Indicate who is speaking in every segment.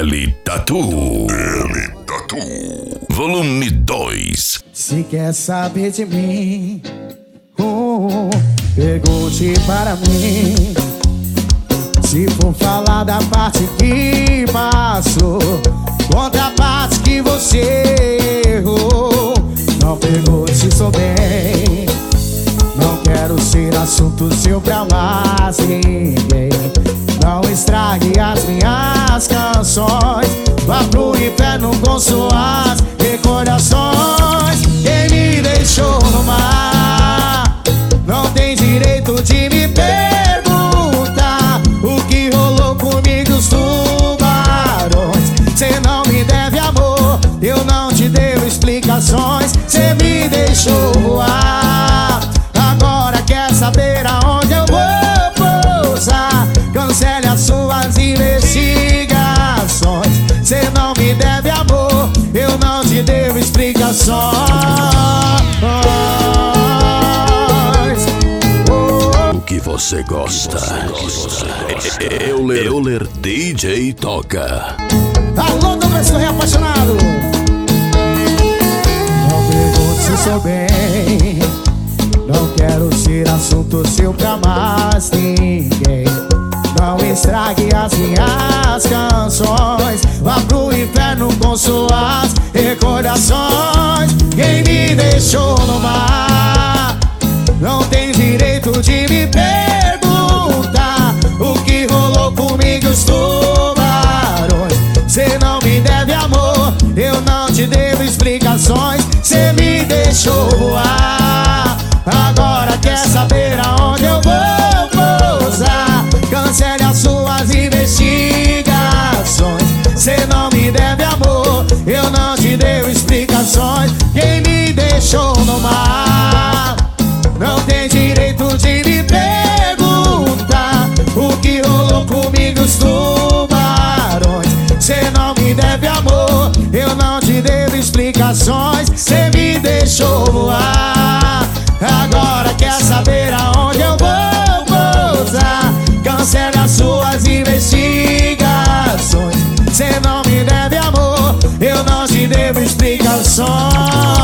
Speaker 1: DL Tatu. Volume 2.
Speaker 2: Se quer saber de mim, pergunte para mim. Se for falar da parte que passou, contra a parte que você errou, não pergunte se sou bem. Não quero ser assunto seu pra mais ninguém. Não estrague as minhas canções. Vá pro inferno com suas recordações. Quem me deixou no mar não tem direito de me perguntar o que rolou comigo, os tubarões. Cê não me deve amor, eu não te devo explicações. Cê me deixou voar, agora quer saber aonde eu vou pousar. Cancele as suas investigações. Cê não me deve amor, eu não te devo explicações.
Speaker 1: O que você gosta? Euler DJ toca.
Speaker 2: Alô, Douglas Correia apaixonado. Não pergunte se sou bem. Não quero ser assunto seu pra mais ninguém. Não estrague as minhas canções. Vá pro inferno com suas recordações. Quem me deixou no mar não tem direito de me perguntar o que rolou comigo, os tubarões. Cê não me deve amor, eu não te devo explicações. Cê me deixou voar, agora quer saber aonde eu vou pousar. Cancele as suas investigações. Cê não me deve amor, eu não te devo explicações. Quem me deixou no mar não tem direito de me perguntar o que rolou comigo, os tubarões. Cê não me deve amor, eu não te devo explicações. Cê me deixou voar, agora quer saber aonde eu vou pousar. Cancele as suas investigações. Cê não me deve amor, eu não te devo explicações.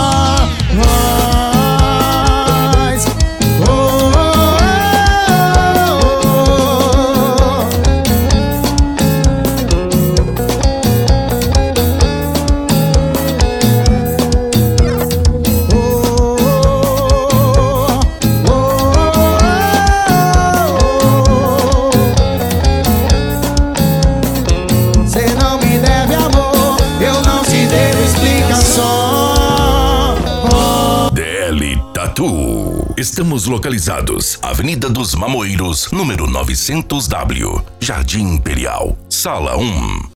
Speaker 1: Estamos localizados Avenida dos Mamoeiros, número 900W, Jardim Imperial, Sala 1.